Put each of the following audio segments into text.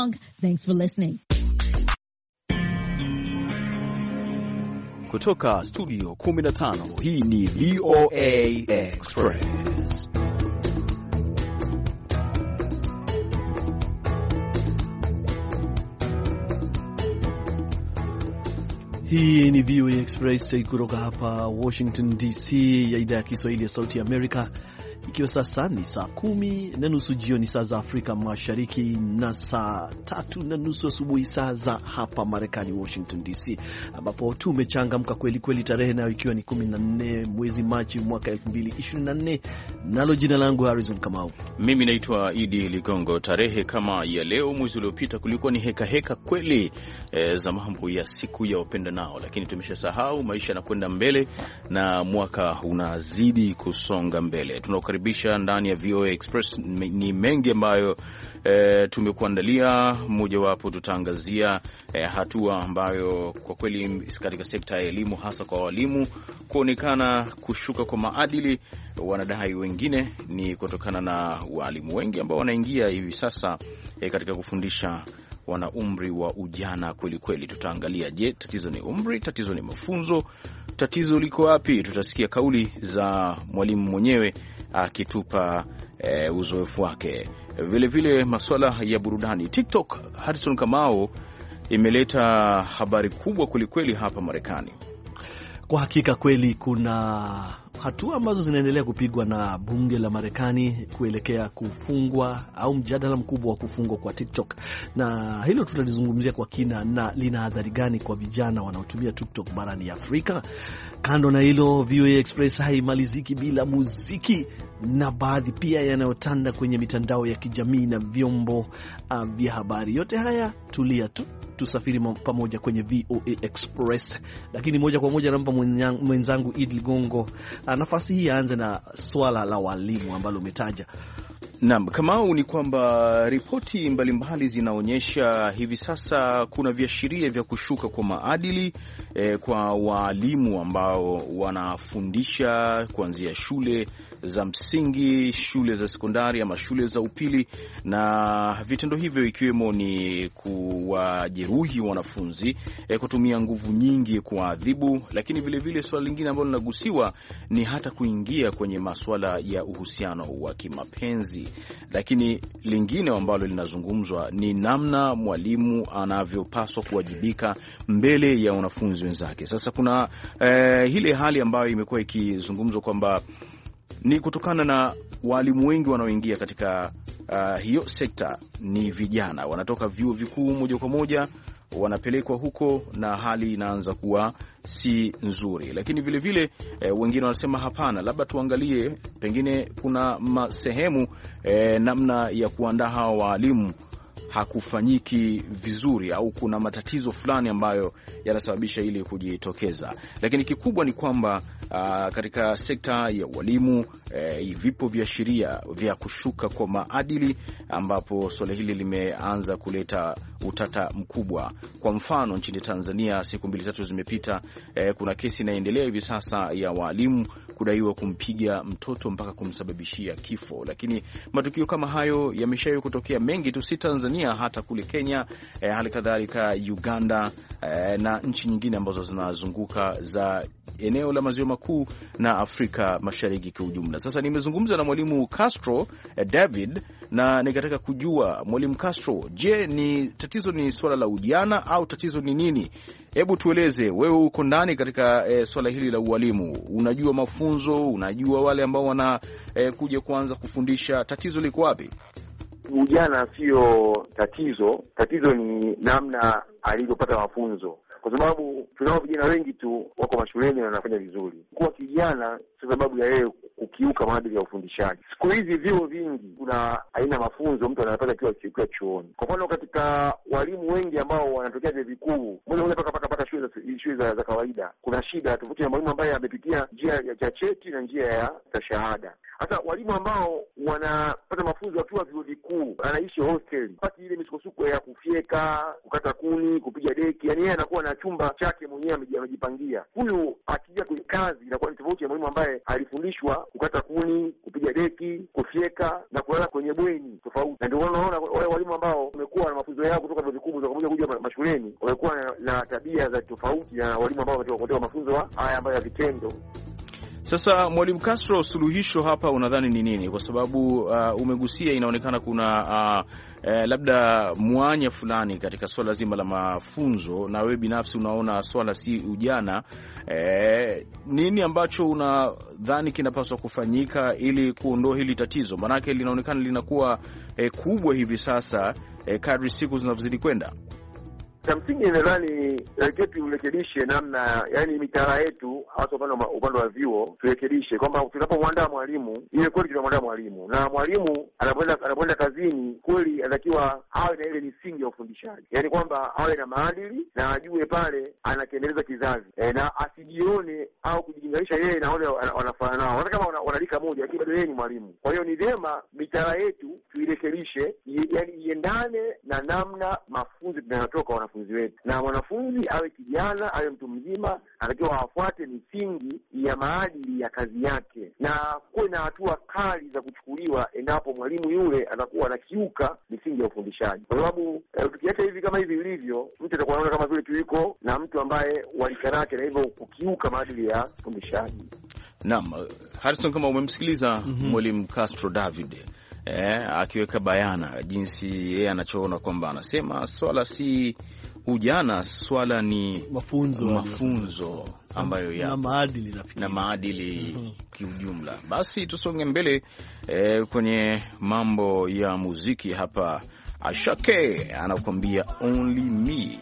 Armstrong. Thanks for listening. Kutoka studio 15, hii ni VOA Express. Hii ni VOA Express kutoka hapa Washington DC ya idhaa ya Kiswahili ya Sauti ya Amerika, ikiwa sasa ni saa 10:30 jioni saa za Afrika Mashariki na saa 3:30 asubuhi saa za hapa Marekani Washington DC, ambapo tumechangamka kweli kweli, tarehe nayo ikiwa ni 14 mwezi Machi mwaka 2024. Nalo jina langu Harrison Kamau. Mimi naitwa Idi Ligongo. Tarehe kama ya leo mwezi uliopita kulikuwa ni heka kweli za mambo ya siku ya wapenda nao, lakini tumeshasahau, maisha yanakwenda mbele na mwaka unazidi kusonga mbele. Tunakukaribisha ndani ya VOA Express. Ni mengi ambayo tumekuandalia. Mmoja wapo tutaangazia hatua ambayo kwa kweli katika sekta ya elimu, hasa kwa walimu, kuonekana kushuka kwa maadili. Wanadai wengine ni kutokana na walimu wengi ambao wanaingia hivi sasa katika kufundisha wana umri wa ujana kweli kweli. Tutaangalia, je, tatizo ni umri, tatizo ni mafunzo, tatizo liko wapi? Tutasikia kauli za mwalimu mwenyewe akitupa uzoefu wake. Vile vile masuala ya burudani. TikTok, Harrison Kamau, imeleta habari kubwa kweli kweli hapa Marekani. Kwa hakika kweli kuna hatua ambazo zinaendelea kupigwa na bunge la Marekani kuelekea kufungwa au mjadala mkubwa wa kufungwa kwa TikTok, na hilo tutalizungumzia kwa kina, na lina adhari gani kwa vijana wanaotumia TikTok barani Afrika. Kando na hilo, VOA Express haimaliziki bila muziki na baadhi pia yanayotanda kwenye mitandao ya kijamii na vyombo vya habari. Yote haya tulia tu, tusafiri pamoja kwenye VOA Express. Lakini moja kwa moja nampa mwenzangu Idi Ligongo nafasi hii, aanze na swala la walimu ambalo umetaja. Naam, Kamau, ni kwamba ripoti mbalimbali zinaonyesha hivi sasa kuna viashiria vya kushuka kwa maadili kwa walimu ambao wanafundisha kuanzia shule za msingi, shule za sekondari ama shule za upili, na vitendo hivyo ikiwemo ni kuwajeruhi wanafunzi, kutumia nguvu nyingi kuadhibu, lakini vile vile swala lingine ambalo linagusiwa ni hata kuingia kwenye masuala ya uhusiano wa kimapenzi. Lakini lingine ambalo linazungumzwa ni namna mwalimu anavyopaswa kuwajibika mbele ya wanafunzi wenzake. Sasa kuna ile hali ambayo imekuwa ikizungumzwa kwamba ni kutokana na walimu wengi wanaoingia katika hiyo sekta ni vijana, wanatoka vyuo vikuu moja kwa moja wanapelekwa huko, na hali inaanza kuwa si nzuri. Lakini vile vile wengine wanasema hapana, labda tuangalie pengine kuna sehemu namna ya kuandaa hawa walimu hakufanyiki vizuri, au kuna matatizo fulani ambayo yanasababisha ili kujitokeza. Lakini kikubwa ni kwamba katika sekta ya walimu vipo viashiria vya kushuka kwa maadili, ambapo swala hili limeanza kuleta utata mkubwa. Kwa mfano, nchini Tanzania siku 2-3 zimepita, kuna kesi inaendelea hivi sasa ya walimu kudaiwa kumpiga mtoto mpaka kumsababishia kifo. Lakini matukio kama hayo yameshawahi kutokea mengi tu, si Tanzania, hata kule Kenya, hali kadhalika Uganda, na nchi nyingine ambazo zinazunguka za eneo la maziwa makuu na Afrika Mashariki kwa ujumla. Sasa nimezungumza na mwalimu Castro David, na nikataka kujua, mwalimu Castro, je, ni tatizo ni swala la ujana au tatizo ni nini? Hebu tueleze, wewe uko ndani katika swala hili la ualimu, unajua mafunzo, unajua wale ambao wana kuja kuanza kufundisha, tatizo liko wapi? Ujana sio tatizo, tatizo ni namna alivyopata mafunzo, kwa sababu tunao vijana wengi tu wako mashuleni na wanafanya vizuri. Kuwa kijana sio sababu ya yeye kukiuka maadili ya ufundishaji. Siku hizi vyuo vingi kuna aina mafunzo mtu anayopata kiwa chuoni. Kwa mfano, katika walimu wengi ambao wanatokea vyuo vikuu, mmoja mpaka shule za kawaida, kuna shida tofauti na mwalimu ambaye amepitia njia ya cheti na njia ya shahada. hata walimu ambao wanapata mafunzo wakiwa vyuo vikuu, anaishi hostel, pati ile misukosuko ya kufyeka, kukata kuni, kupiga deki, yani yeye anakuwa na chumba chake mwenyewe amejipangia. Huyu akija kwenye kazi inakuwa ni tofauti ya mwalimu ambaye alifundishwa kukata kuni, kupiga deki, kufyeka na kulala kwenye bweni, tofauti. Na ndio unaona wale walimu ambao wamekuwa na mafunzo yao kutoka vyuo vikuu za kuja mashuleni wamekuwa na tabia za tofauti na walimu ambao wametoka mafunzo haya ambayo ya vitendo. Sasa Mwalimu Castro, suluhisho hapa unadhani ni nini? Kwa sababu umegusia, inaonekana kuna labda mwanya fulani katika swala zima la mafunzo, na wewe binafsi unaona swala si ujana. Nini ambacho unadhani kinapaswa kufanyika ili kuondoa hili tatizo? Maanake linaonekana linakuwa kubwa hivi sasa kadri siku zinavyozidi kwenda. Cha msingi nadhani turekebishe namna, yani mitaala yetu hasa upande wa vyuo turekebishe kwamba tunapomwandaa mwalimu, ile kweli tunamwandaa mwalimu, na mwalimu anapoenda kazini kweli anatakiwa awe na ile misingi ya ufundishaji, yani kwamba awe na maadili na ajue pale anakiendeleza kizazi, na asijione au kujilinganisha yeye na wale wanafanana nao, hata kama wanalika moja, lakini bado yeye ni mwalimu. Kwa hiyo ni vyema mitaala yetu tuirekebishe, yani iendane na namna mafunzo tunayotoka wanafunzi wetu, na mwanafunzi awe kijana awe mtu mzima anatakiwa afuate misingi ya maadili ya kazi yake, na kuwe na hatua kali za kuchukuliwa endapo mwalimu yule atakuwa anakiuka misingi ya ufundishaji, kwa sababu tukiacha hivi kama hivi ilivyo, mtu atakuwa anaona kama vile tuliko na mtu ambaye walikarake na hivyo kukiuka maadili ya ufundishaji. Naam, Harrison, kama umemsikiliza Mwalimu Castro David akiweka bayana jinsi yeye anachoona kwamba anasema swala si ujana, swala ni mafunzo ambayo ya na maadili kiujumla. Basi tusonge mbele kwenye mambo ya muziki hapa. Ashake anakuambia Only Me.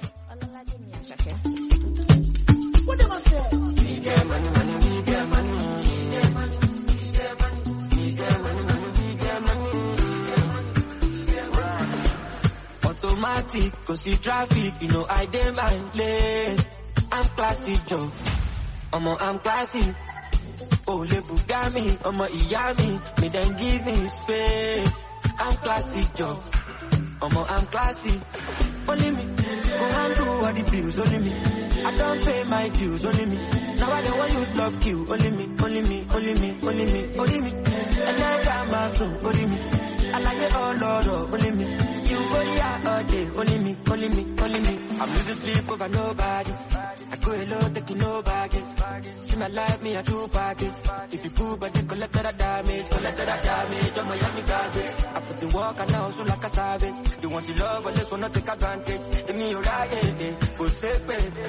Go see traffic, you know I dey mind lane. I'm classy, Joe. I'm classy. Oh, le Bugami, Iyami, me then give me space. I'm classy, Joe. I'm classy. Only me, go handle all the bills. Only me, I don't pay my dues. Only me, now I don't want you to love you. Only me, only me, only me, only me, only me. And I got my soul. Only me, I like it all, Lord. Only me. All day, only me, only me, only me. I'm losing sleep over nobody. I go alone, taking no baggage. See my life, me a two package. If you prove, but you collect that damage. I'm a young garbage. I put the work and now so like a savage. They want to love, but this one not take advantage. They me right, go safe,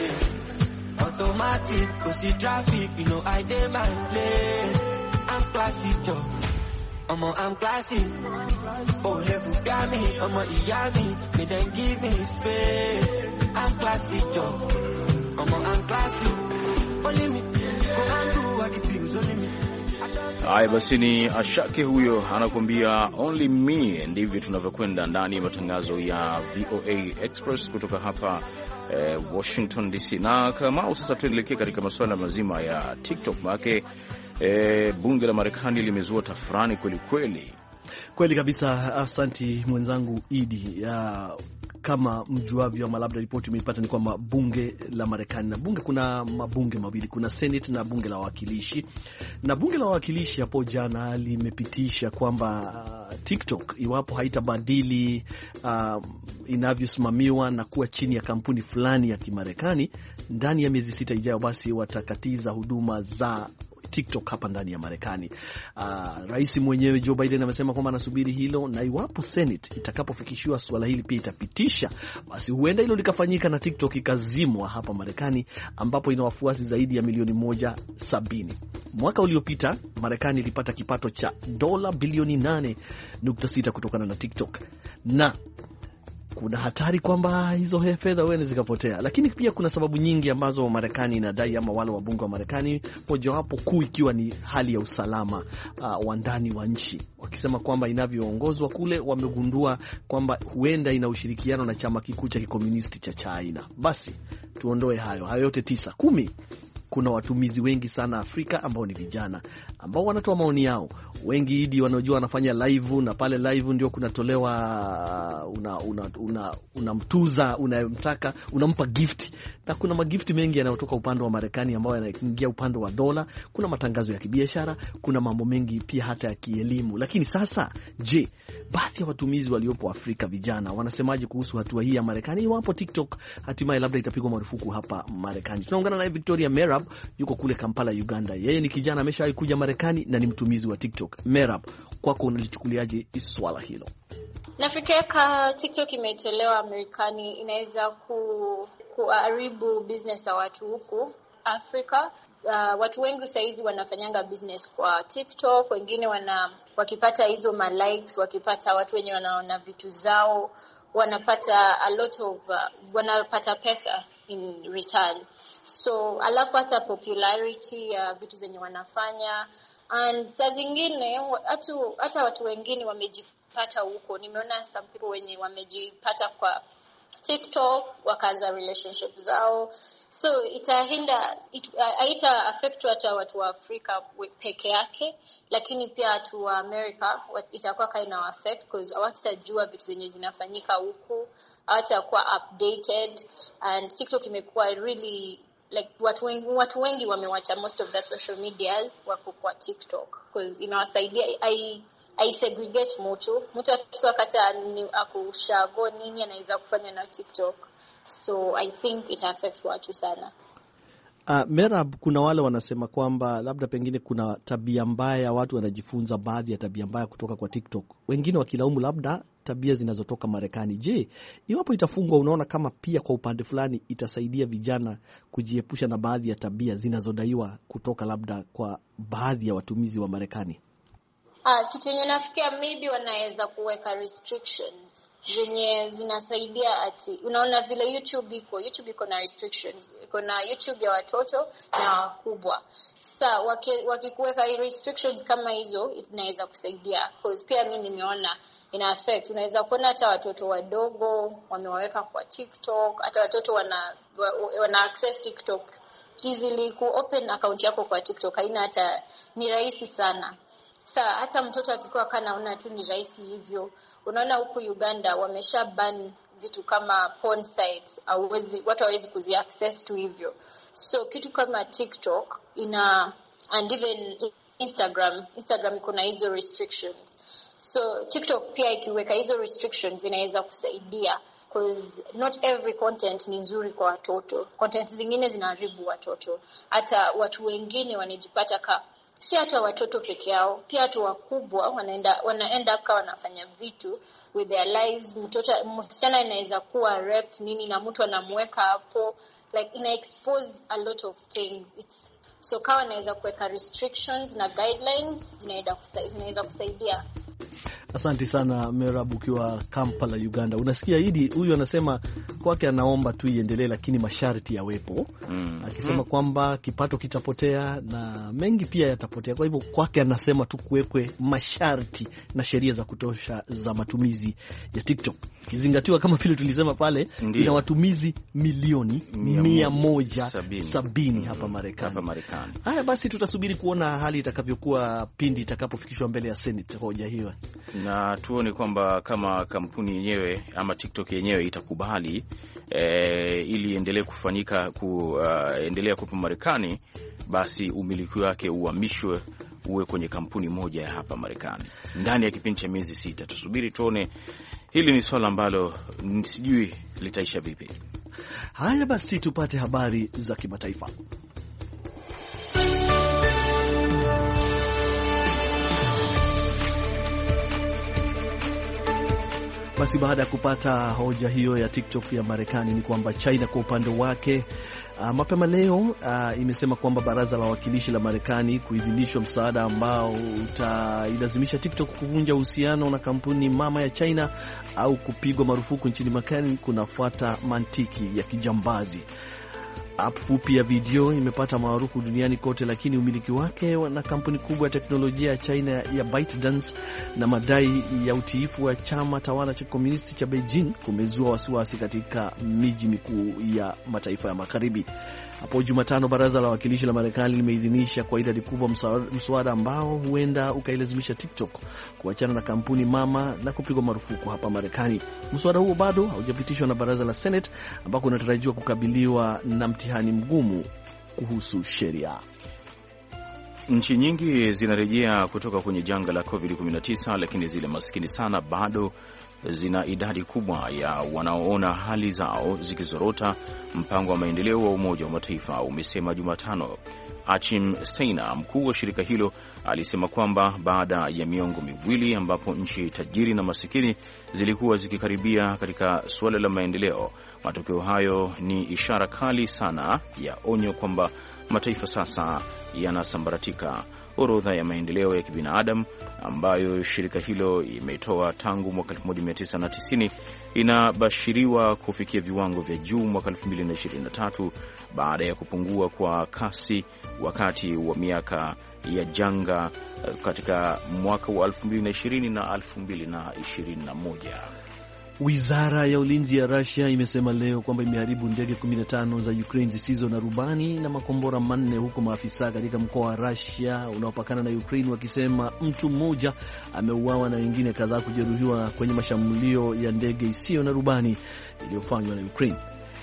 automatic, go see traffic, you know I demand lane. I'm classy, Joe. I'm classy. Oh, le Bugami, Iyami, me then give me space. I'm classy, Joe. I'm classy. Only me, go and do what the bills, only me. Haya basi, ni Ashake huyo anakuambia Only Me. Ndivyo tunavyokwenda ndani ya matangazo ya VOA Express kutoka hapa Washington DC. Na kama sasa tuelekee katika masuala mazima ya TikTok make bunge la Marekani limezua tafrani kweli kabisa. Asanti mwenzangu Idi. Kama mjuavyo ama labda ripoti umeipata ni kwamba bunge la Marekani, na bunge kuna mabunge mawili, kuna Senate na bunge la wawakilishi. Na bunge la wawakilishi hapo jana limepitisha kwamba TikTok iwapo haitabadili inavyosimamiwa na kuwa chini ya kampuni fulani ya Kimarekani ndani ya miezi 6 ijayo, basi watakatiza huduma za TikTok hapa ndani ya Marekani. Rais mwenyewe Joe Biden amesema kwamba anasubiri hilo, na iwapo Senate itakapofikishiwa swala hili pia itapitisha, basi huenda hilo likafanyika na TikTok ikazimwa hapa Marekani, ambapo ina wafuasi zaidi ya milioni 170. Mwaka uliopita Marekani ilipata kipato cha dola bilioni 8.6 kutokana na TikTok, na kuna hatari kwamba hizo fedha huenda zikapotea. Lakini pia kuna sababu nyingi ambazo Marekani inadai, ama wale wabunge wa Marekani, mojawapo kuu ikiwa ni hali ya usalama wa ndani wa nchi, wakisema kwamba inavyoongozwa kule wamegundua kwamba huenda ina ushirikiano na chama kikuu cha kikomunisti cha China. Basi tuondoe hayo yote 9. 10 kuna watumizi wengi sana Afrika ambao ni vijana ambao wanatoa maoni yao. Wengi idi wanaojua wanafanya live, na pale live ndio kunatolewa unamtuza unayemtaka, unampa gift, na kuna magifti mengi yanayotoka upande wa Marekani ambao yanaingia upande wa dola. Kuna matangazo ya kibiashara, kuna mambo mengi pia hata ya kielimu. Lakini sasa, je, baadhi ya watumizi waliopo Afrika vijana wanasemaje kuhusu hatua hii ya Marekani iwapo TikTok hatimaye labda itapigwa marufuku hapa Marekani? Tunaungana naye Victoria Merab, yuko kule Kampala, Uganda. Yeye ni kijana ameshawahi kuja Marekani na ni mtumizi wa TikTok. Merab, kwako unalichukuliaje swala hilo? Nafikiri ka TikTok imetolewa Marekani inaweza kuharibu business za watu huku Afrika. Watu wengi saizi wanafanyanga business kwa TikTok, wengine wakipata hizo likes, wakipata watu wenye wanaona vitu zao, wanapata a lot of wanapata pesa in return. So alafu hata popularity ya vitu zenye wanafanya, and saa zingine hata watu wengine wamejipata huko. Nimeona some people wenye wamejipata kwa TikTok wakaanza relationship zao. So haita affect watu wa Afrika peke yake, lakini pia watu wa America itakuwa kaina affect because hawatajua vitu zenye zinafanyika huku, hawatakuwa updated. And TikTok imekuwa really like watu wengi wamewacha most of the social medias wako kwa TikTok because inawasaidia I segregate mtu akiwa kata ni akushago nini anaweza kufanya na TikTok. So I think it affects watu sana. Merab, kuna wale wanasema kwamba labda pengine kuna tabia mbaya, watu wanajifunza baadhi ya tabia mbaya kutoka kwa TikTok. Wengine wakilaumu labda tabia zinazotoka Marekani. Je, iwapo itafungwa, unaona kama pia kwa upande fulani itasaidia vijana kujiepusha na baadhi ya tabia zinazodaiwa kutoka labda kwa baadhi ya watumizi wa Marekani? Kitu yenye nafikia maybe wanaweza kuweka restrictions zenye zinasaidia unaona vile YouTube iko na restrictions. Iko na YouTube ya watoto na wakubwa. Sasa wakikuweka restrictions kama hizo inaweza kusaidia because pia mimi nimeona ina affect. Unaweza kuona hata watoto wadogo wamewaweka kwa TikTok, hata watoto wana access TikTok easily. Ku open account yako kwa TikTok haina hata, ni rahisi sana. Sasa hata mtoto akikuwa kanaona tu ni rahisi hivyo. Unaona huku Uganda wamesha ban vitu kama porn sites, watu hawezi kuzi access tu hivyo. So kitu kama TikTok and even Instagram kuna hizo restrictions. So TikTok pia ikiweka hizo restrictions inaweza kusaidia because not every content ni nzuri kwa watoto. Content zingine zinaharibu watoto. Hata watu wengine wanajipata si hata watoto peke yao, pia watu wakubwa wanaenda kwa wanafanya vitu with their lives. Msichana inaweza kuwa raped nini na mtu anamweka hapo, like ina expose a lot of things. So kawa inaweza kuweka restrictions na guidelines inaweza kusaidia. Asante sana Merab, ukiwa Kampala, Uganda. Unasikia Idi, huyu anasema kwake anaomba tu iendelee lakini masharti yawepo. Akisema kwamba kipato kitapotea na mengi pia yatapotea. Kwa hivyo kwake anasema tu kuwekwe masharti na sheria za kutosha za matumizi ya TikTok. Kizingatiwa kama vile tulisema pale, ina watumizi milioni 170 hapa Marekani. Haya basi, tutasubiri kuona hali itakavyokuwa pindi itakapofikishwa mbele ya Senate hoja hiyo. Na tuone kwamba kama kampuni yenyewe ama TikTok yenyewe itakubali ili endelee kufanyika endelea kupa Marekani, basi umiliki wake uhamishwe uwe kwenye kampuni moja ya hapa Marekani ndani ya kipindi cha miezi 6. Tusubiri tuone. Hili ni swala ambalo sijui litaisha vipi. Haya basi, tupate habari za kimataifa. Basi baada ya kupata hoja hiyo ya TikTok ya Marekani, ni kwamba China kwa upande wake mapema leo imesema kwamba baraza la wawakilishi la Marekani kuidhinishwa msaada ambao utailazimisha TikTok kuvunja uhusiano na kampuni mama ya China au kupigwa marufuku nchini Marekani kunafuata mantiki ya kijambazi. App fupi ya video imepata maarufu duniani kote, lakini umiliki wake na kampuni kubwa ya teknolojia ya China ya ByteDance na madai ya utiifu wa chama tawala cha komunisti cha Beijing kumezua wasiwasi katika miji mikuu ya mataifa ya magharibi. Hapo Jumatano, baraza la wawakilishi la Marekani limeidhinisha kwa idadi kubwa mswada ambao huenda ukailazimisha TikTok kuachana na kampuni mama na kupigwa marufuku hapa Marekani. Mswada huo bado haujapitishwa na baraza la Senate ambako unatarajiwa kukabiliwa na mtihani mgumu kuhusu sheria. Nchi nyingi zinarejea kutoka kwenye janga la COVID-19, lakini zile maskini sana bado zina idadi kubwa ya wanaoona hali zao zikizorota, mpango wa maendeleo wa Umoja wa Mataifa umesema Jumatano. Achim Steiner, mkuu wa shirika hilo, alisema kwamba baada ya miongo miwili ambapo nchi tajiri na masikini zilikuwa zikikaribia katika suala la maendeleo, matokeo hayo ni ishara kali sana ya onyo kwamba mataifa sasa yanasambaratika. Orodha ya maendeleo ya kibinadamu ambayo shirika hilo imetoa tangu mwaka 1990 inabashiriwa kufikia viwango vya juu mwaka 2023 baada ya kupungua kwa kasi wakati wa miaka ya janga katika mwaka wa 2020 na 2021. Wizara ya ulinzi ya Russia imesema leo kwamba imeharibu ndege 15 za Ukraine zisizo na rubani na makombora manne, huko maafisa katika mkoa wa Russia unaopakana na Ukraine wakisema mtu mmoja ameuawa na wengine kadhaa kujeruhiwa kwenye mashambulio ya ndege isiyo na rubani iliyofanywa na Ukraine.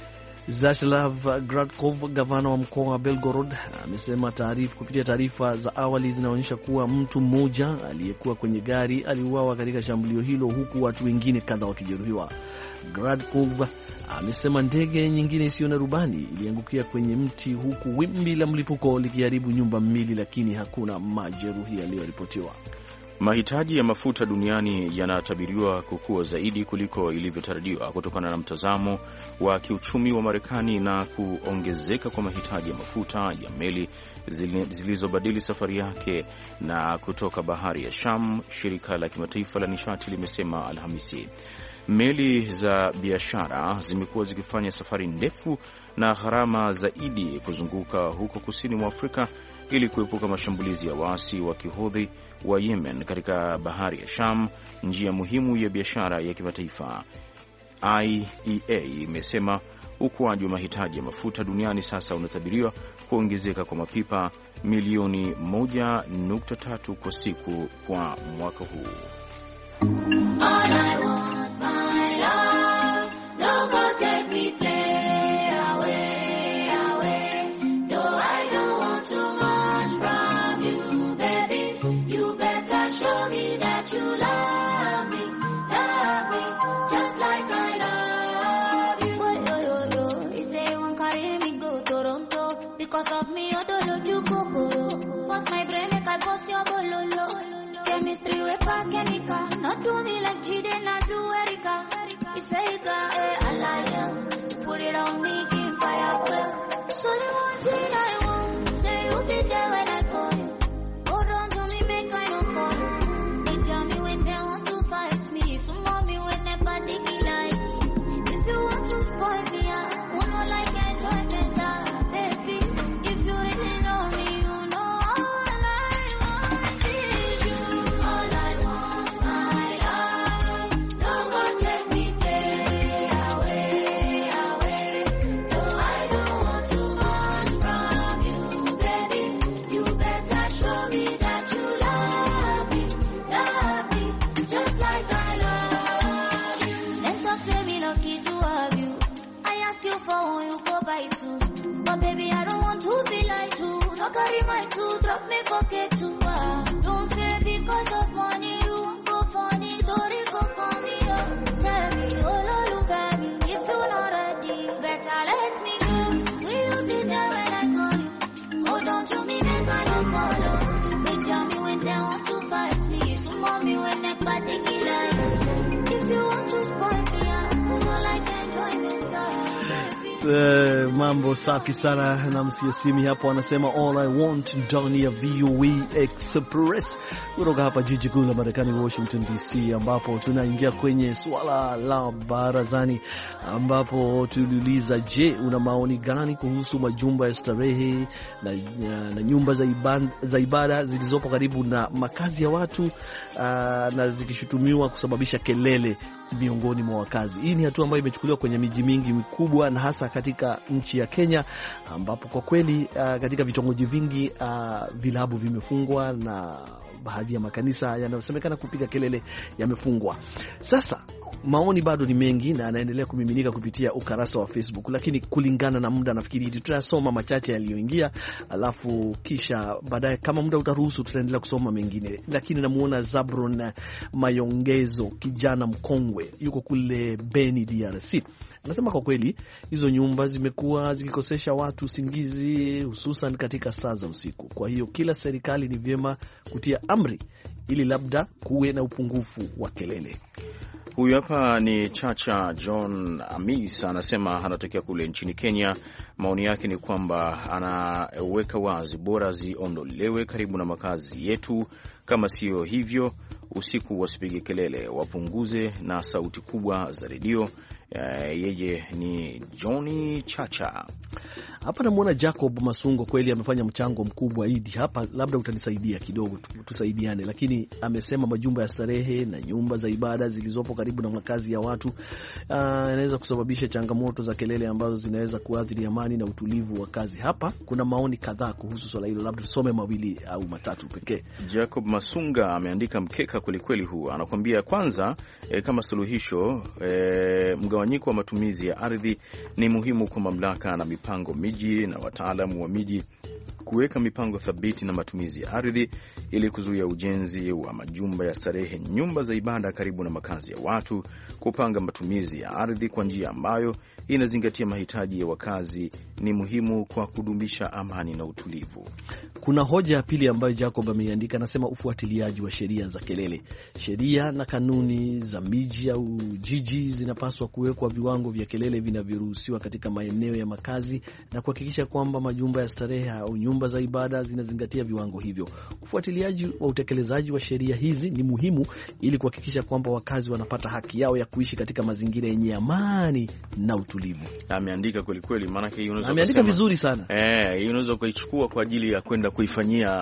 Zashlav Gradkov, gavana wa mkoa wa Belgorod, amesema kupitia taarifa za awali zinaonyesha kuwa mtu mmoja aliyekuwa kwenye gari aliuawa katika shambulio hilo huku watu wengine kadhaa wakijeruhiwa. Gradkov amesema ndege nyingine isiyo na rubani iliangukia kwenye mti huku wimbi la mlipuko likiharibu nyumba mbili, lakini hakuna majeruhi yaliyoripotiwa. Mahitaji ya mafuta duniani yanatabiriwa kukua zaidi kuliko ilivyotarajiwa kutokana na mtazamo wa kiuchumi wa Marekani na kuongezeka kwa mahitaji ya mafuta ya meli zilizobadili safari yake na kutoka bahari ya Sham, shirika la kimataifa la nishati limesema Alhamisi. Meli za biashara zimekuwa zikifanya safari ndefu na gharama zaidi kuzunguka huko kusini mwa Afrika ili kuepuka mashambulizi ya waasi wa Kihouthi wa Yemen katika bahari ya Sham, njia muhimu ya biashara ya kimataifa. IEA imesema ukuaji wa mahitaji ya mafuta duniani sasa unatabiriwa kuongezeka kwa mapipa milioni 1.3 kwa siku kwa mwaka huu. Because of me, I don't know you go. Once my brain make I bust your bololo. Chemistry we pass chemical. Not do me like Jide, not do Erica. If I like you, put it on me, keep fire well. It's only one thing I want. Say you'll be there when I call you. Hold on to me, make I don't fall. They tell me when they want to fight me. Some mommy when they body like you. If you want to spoil me, I won't know like enjoyment, baby. If you really know me, you know all I want is you. All I want, my love. Don't go take me there, away, away. No, I don't want too much from you, baby. You better show me that you love me, just like I love you. Let's talk, say me lucky to have you. I ask you for one, you go buy two. But baby, I don't want to be like you. No carry my two, drop me forget you. Don't say because of money you won't go funny. Don't go call me up. Tell me, oh, look at me. If you're not ready, better let me go. Will you be there when I call you? Hold on to me, make I don't follow. They tell me when they want to fight me. Some mommy when they party like. If you want to spoil me, I don't like enjoyment, baby. Mambo safi sana na msiasimi hapo anasema all I want ndani ya VOA Express kutoka hapa jiji kuu la Marekani Washington DC, ambapo tunaingia kwenye swala la barazani, ambapo tuliuliza, je, una maoni gani kuhusu majumba ya starehe na nyumba za ibada zilizopo karibu na makazi ya watu na zikishutumiwa kusababisha kelele miongoni mwa wakazi. Hii ni hatua ambayo imechukuliwa kwenye miji mingi mikubwa na hasa katika nchi ya Kenya, ambapo kwa kweli katika vitongoji vingi vilabu vimefungwa na baadhi ya makanisa yanayosemekana kupiga kelele yamefungwa. Sasa maoni bado ni mengi na anaendelea kumiminika kupitia ukurasa wa Facebook, lakini kulingana na muda nafikiri tutasoma machache yaliyoingia, alafu kisha baadaye kama muda utaruhusu tutaendelea kusoma mengine. Lakini namuona Zabron Mayongezo, kijana mkongwe, yuko kule Beni, DRC. Anasema kwa kweli hizo nyumba zimekuwa zikikosesha watu usingizi, hususan katika saa za usiku. Kwa hiyo kila serikali ni vyema kutia amri ili labda kuwe na upungufu wa kelele. Huyu hapa ni Chacha John Amis, anasema anatokea kule nchini Kenya. Maoni yake ni kwamba anaweka wazi, bora ziondolewe karibu na makazi yetu. Kama sio hivyo, usiku wasipige kelele, wapunguze na sauti kubwa za redio. Yeye ni Johnny Chacha. Hapa namuona Jacob Masungo, kweli amefanya mchango mkubwa Idi. Hapa labda utanisaidia kidogo, tusaidiane. Lakini amesema majumba ya starehe na nyumba za ibada zilizopo karibu na makazi ya watu inaweza kusababisha changamoto za kelele ambazo zinaweza kuathiri amani na utulivu wa kazi. Hapa kuna maoni kadhaa kuhusu swala hilo, labda tusome mawili au matatu pekee. Jacob Masunga ameandika mkeka kwelikweli huu. Anakuambia kwanza, kama suluhisho, mgawanyiko wa matumizi ya ardhi ni muhimu kwa mamlaka na mipango miji na wataalamu wa miji kuweka mipango thabiti na matumizi ya ardhi ili kuzuia ujenzi wa majumba ya starehe, nyumba za ibada karibu na makazi ya watu, kupanga matumizi ya ardhi kwa njia ambayo inazingatia mahitaji ya wakazi ni muhimu kwa kudumisha amani na utulivu. Kuna hoja ya pili ambayo Jacob ameiandika, anasema ufuatiliaji wa sheria za kelele. Sheria na kanuni za miji au jiji zinapaswa kuwekwa viwango vya kelele vinavyoruhusiwa katika maeneo ya makazi na kuhakikisha kwamba majumba ya starehe au nyumba za ibada zinazingatia viwango hivyo. Ufuatiliaji wa utekelezaji wa sheria hizi ni muhimu ili kuhakikisha kwamba wakazi wanapata haki yao ya kuishi katika mazingira yenye amani na utulivu. Ameandika kweli kweli, maana yake ameandika vizuri sana. Unaweza kuichukua kwa ajili ya kwenda kuifanyia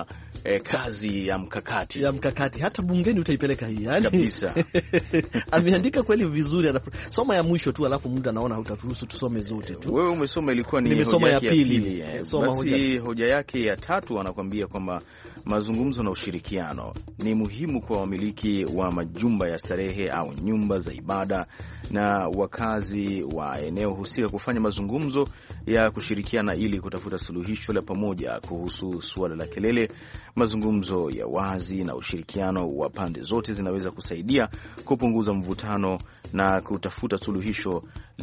kazi ya mkakati. Hata bungeni utaipeleka hii kabisa. Ameandika kweli vizuri. Soma ya mwisho tu, alafu muda naona hautaturuhusu tusome zote tu. Wewe umesoma, ilikuwa ni hoja ya pili. Basi hoja yake ya tatu anakuambia kwamba mazungumzo na ushirikiano ni muhimu kwa wamiliki wa majumba ya starehe au nyumba za ibada na wakazi wa eneo husika kufanya mazungumzo ya kushirikiana ili kutafuta suluhisho la pamoja kuhusu suala la kelele. Mazungumzo ya wazi na ushirikiano wa pande zote zinaweza kusaidia kupunguza mvutano na kutafuta suluhisho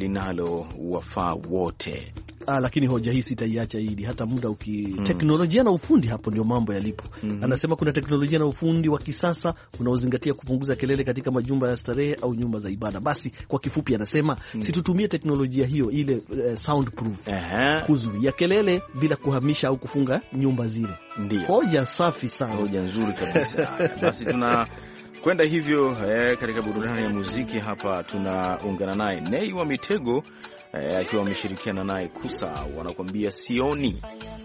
linalowafaa wote. Lakini hoja hii sitaiacha hili hata muda teknolojia na ufundi, hapo ndio mambo yalipo. Anasema kuna teknolojia na ufundi wa kisasa unaozingatia kupunguza kelele katika majumba ya starehe au nyumba za ibada. Basi kwa kifupi anasema situtumie teknolojia hiyo, ile soundproof, kuzuia kelele bila kuhamisha au kufunga nyumba zile. Ndio hoja safi sana, hoja nzuri kabisa. Basi tuna kwenda hivyo katika burudani ya muziki. Hapa tunaungana naye Nei wa Mitego akiwa ameshirikiana naye Kusa, wanakuambia sioni.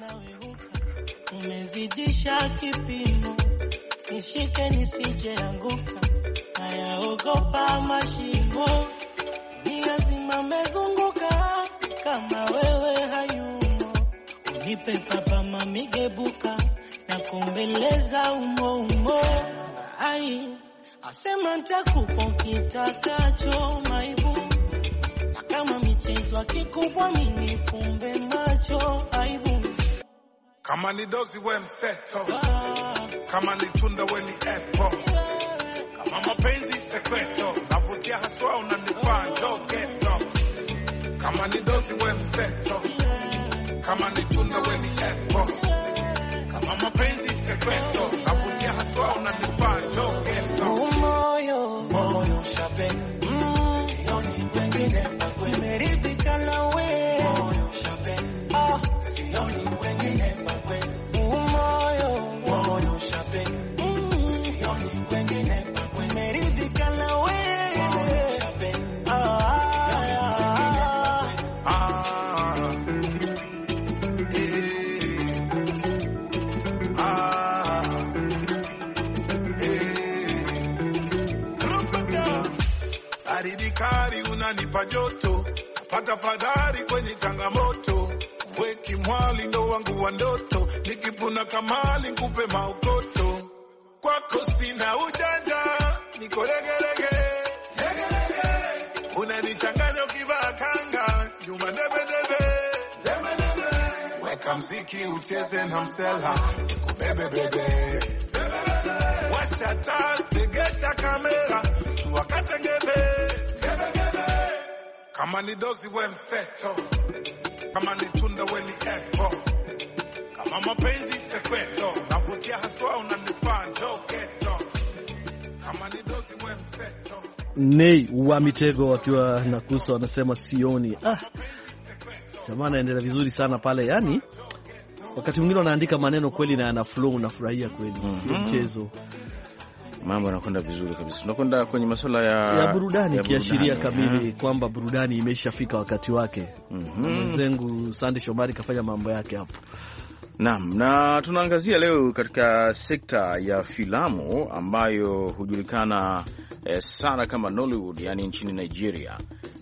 Umezidisha kipimo, nishike nisije anguka, nayaogopa mashimo, niazima mezunguka, kama wewe hayumo, unipe papa mamigebuka, na kumbeleza umo umo. Ai, asema nitakupa kitakacho maibu, na kama michezo kikubwa mimi fumbe macho aibu. Kama ni dozi we mseto, kama ni tunda we ni apple, kama mapenzi sekreto, navutia haswa unanifaa njoo geto. Kama ni dozi we mseto, kama ni tunda we ni apple, kama mapenzi sekreto, navutia haswa unanifaa njoo geto. Moyo shapeni, sioni wengine pa kumeridhika na wewe. unanipa joto, pata fadhari kwenye changamoto. Weki mwali ndo wangu wa ndoto, nikipuna kamali nikupe maokoto. Kwako sina ujanja, niko legelege, unanichanganya ukivaa kanga, nyuma debe. Weka mziki ucheze na msela, nikubebe bebe. Washa taa, tegesha kamera, tuwakate ngebe. Kama ni dozi we mseto, kama ni tunda we ni apple, kama mapenzi sekweto, navutia haswa unanifaa joketo. Kama ni dozi we mseto. Nei wa Mitego wakiwa na Kusa wanasema sioni. Jamaa anaendelea vizuri sana pale, yani wakati mwingine anaandika maneno kweli na ana flow, unafurahia kweli. Sio mchezo. Mambo yanakwenda vizuri kabisa. Tunakwenda kwenye masuala ya burudani, kiashiria kamili kwamba burudani imeshafika wakati wake. Mwenzengu Sandy Shomari kafanya mambo yake hapo. Naam, na tunaangazia leo katika sekta ya filamu ambayo hujulikana sana kama Nollywood, yani nchini Nigeria.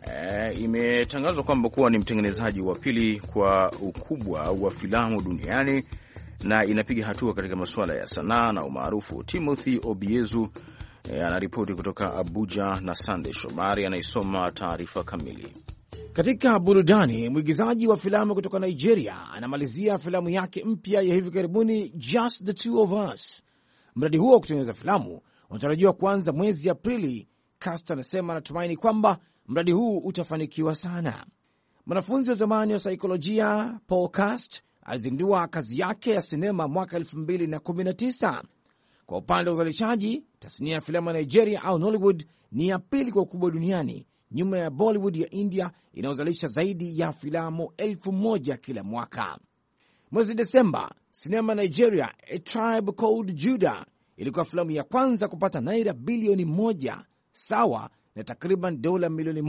Imetangazwa kwamba kuwa ni mtengenezaji wa pili kwa ukubwa wa filamu duniani na inapiga hatua katika masuala ya sanaa na umaarufu. Timothy Obiezu anaripoti kutoka Abuja na Sunday Shomari anaisoma taarifa kamili. Katika burudani, mwigizaji wa filamu kutoka Nigeria anamalizia filamu yake mpya ya hivi karibuni Just the Two of Us. Mradi huo wa kutengeneza filamu unatarajiwa kuanza mwezi Aprili. Cast anasema anatumaini kwamba mradi huu utafanikiwa sana. Mwanafunzi wa zamani wa saikolojia Paul Cast alizindua kazi yake ya sinema mwaka 2019. Kwa upande wa uzalishaji, tasnia ya filamu ya Nigeria au Nollywood ni ya pili kwa ukubwa duniani, nyuma ya Bollywood ya India inayozalisha zaidi ya filamu 1,000 kila mwaka. Mwezi Desemba, sinema Nigeria A Tribe Called Judah ilikuwa filamu ya kwanza kupata naira bilioni 1, sawa na takriban dola milioni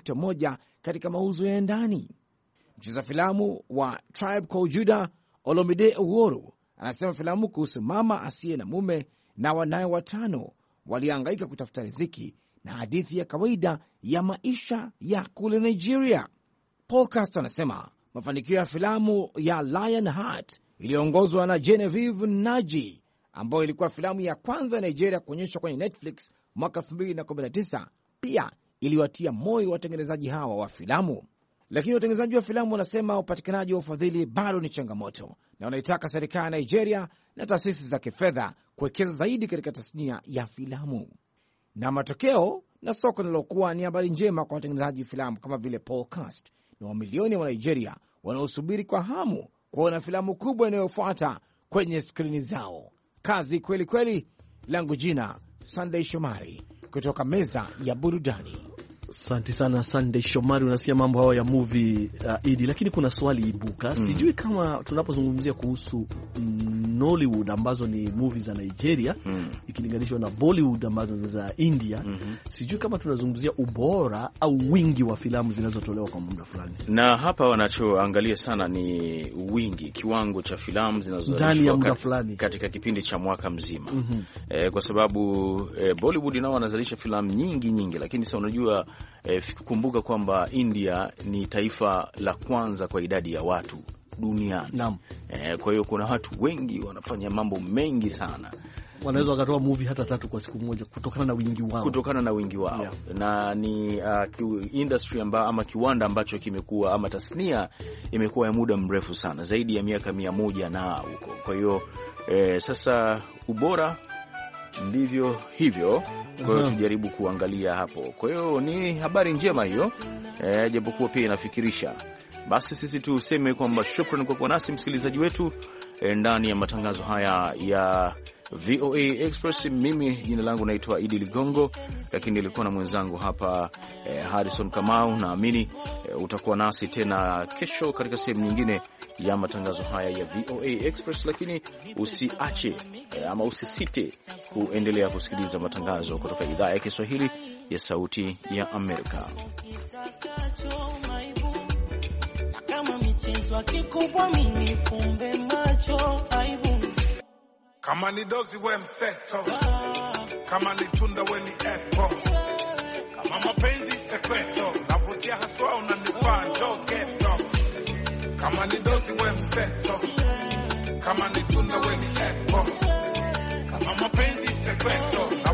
1.1 katika mauzo ya ndani. Mcheza filamu wa Tribe Called Judah, Olomide Oworu, anasema filamu kuhusu mama asiye na mume na wanawe 5 walihangaika kutafuta riziki na hadithi ya kawaida ya maisha ya kule Nigeria. Paul Cast anasema mafanikio ya filamu ya Lionheart iliyoongozwa na Genevieve Naji, ambayo ilikuwa filamu ya kwanza Nigeria kuonyeshwa kwenye Netflix mwaka 2019, pia iliwatia moyo watengenezaji hawa wa filamu. Lakini watengenezaji wa filamu wanasema upatikanaji wa ufadhili bado ni changamoto, na wanaitaka serikali ya Nigeria na taasisi za kifedha kuwekeza zaidi katika tasnia ya filamu. Na matokeo na soko linalokuwa ni habari njema kwa watengenezaji filamu kama vile Paul Cast na mamilioni wa Nigeria wanaosubiri kwa hamu kuona filamu kubwa inayofuata kwenye skrini zao. Kazi kweli kweli. Langu jina Sunday Shomari kutoka meza ya burudani. Asante sana Sunday Shomari, unasikia mambo hayo ya movie Idi, lakini kuna swali ibuka. Sijui kama tunapozungumzia kuhusu Nollywood ambazo ni movie za Nigeria ikilinganishwa na Bollywood ambazo ni za India, sijui kama tunazungumzia ubora au wingi wa filamu zinazotolewa kwa muda fulani. Na hapa wanachoangalia sana ni wingi, kiwango cha filamu zinazozalishwa katika kipindi cha mwaka mzima. Kwa sababu Bollywood nao wanazalisha filamu nyingi, lakini sasa unajua kumbuka kwamba India ni taifa la kwanza kwa idadi ya watu duniani. Kwa hiyo kuna watu wengi wanafanya mambo mengi sana. Wanaweza wakatoa movie hata 3 kwa siku moja kutokana na wingi wao. Yeah. Na ni industry ama kiwanda ambacho kimekuwa ama tasnia imekuwa ya muda mrefu sana, zaidi ya miaka 100 na huko. Kwa hiyo sasa ubora ndivyo hivyo. Kwa hiyo tujaribu kuangalia hapo. Kwa hiyo ni habari njema hiyo, japokuwa pia inafikirisha. Basi sisi tuseme kwamba shukrani kwa kuwa nasi msikilizaji wetu ndani ya matangazo haya ya VOA Express. Mimi jina langu naitwa Idi Ligongo, lakini nilikuwa na mwenzangu hapa Harrison Kamau. Naamini utakuwa nasi tena kesho katika sehemu nyingine ya matangazo haya ya VOA Express, lakini usiache ama usisite kuendelea kusikiliza matangazo kutoka idhaa ya Kiswahili ya Sauti ya Amerika. Kama michezo kikubwa mimi fumbe macho aibu. Kama ni dozi we mseto, kama ni tunda we ni apple, kama mapenzi sekreto, navutia haswa unanifaa njoo geto. Kama ni dozi we mseto, kama ni tunda we ni apple. Kama mapenzi sekreto,